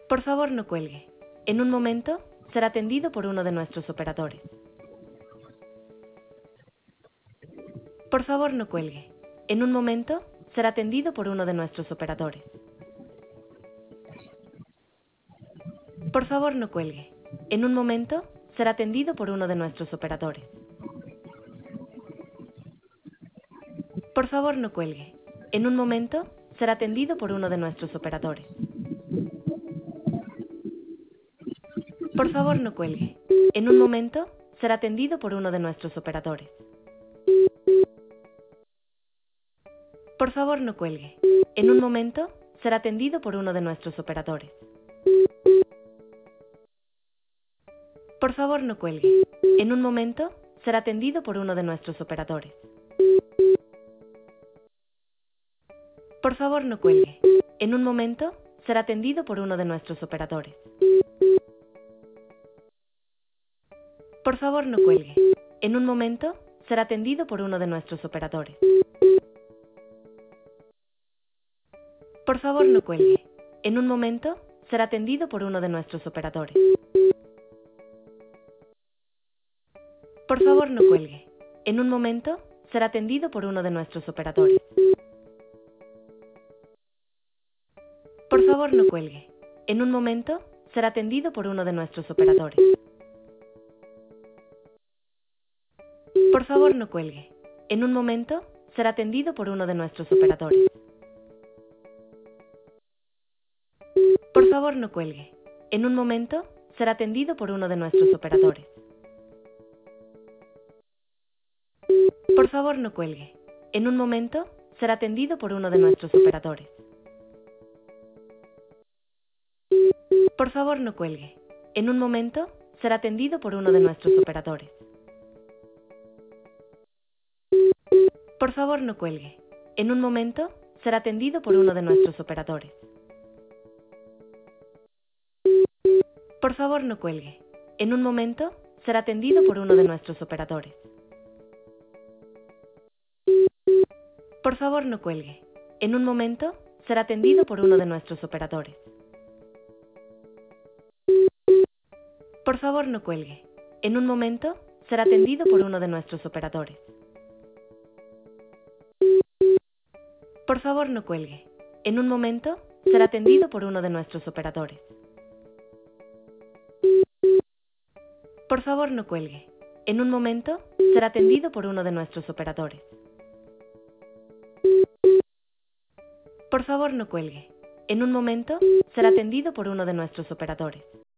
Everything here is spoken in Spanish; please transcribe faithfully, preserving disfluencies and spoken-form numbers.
Por favor, no cuelgue. En un momento, será atendido por uno de nuestros operadores. Por favor, no cuelgue. En un momento, será atendido por uno de nuestros operadores. Por favor, no cuelgue. En un momento, será atendido por uno de nuestros operadores. Por favor, no cuelgue. En un momento, será atendido por uno de nuestros operadores. Por favor, no cuelgue. En un momento, será atendido por uno de nuestros operadores. Por favor, no cuelgue. En un momento, será atendido por uno de nuestros operadores. Por favor, no cuelgue. En un momento, será atendido por uno de nuestros operadores. Por favor, no cuelgue. En un momento, será atendido por uno de nuestros operadores. Por favor, no cuelgue. En un momento, será atendido por uno de nuestros operadores. Por favor, no cuelgue. En un momento, será atendido por uno de nuestros operadores. Por favor, no cuelgue. En un momento, será atendido por uno de nuestros operadores. Por favor, no cuelgue. En un momento, será atendido por uno de nuestros operadores. Por favor, no cuelgue. En un momento, será atendido por uno de nuestros operadores. Por favor, no cuelgue. En un momento, será atendido por uno de nuestros operadores. Por favor, no cuelgue. En un momento, será atendido por uno de nuestros operadores. Por favor, no cuelgue. En un momento, será atendido por uno de nuestros operadores. Por favor, no cuelgue. En un momento, será atendido por uno de nuestros operadores. Por favor, no cuelgue. En un momento, será atendido por uno de nuestros operadores. Por favor, no cuelgue. En un momento, será atendido por uno de nuestros operadores. Por favor, no cuelgue. En un momento, será atendido por uno de nuestros operadores. Por favor, no cuelgue. En un momento, será atendido por uno de nuestros operadores. Por favor, no cuelgue. En un momento, será atendido por uno de nuestros operadores. Por favor, no cuelgue. En un momento, será atendido por uno de nuestros operadores.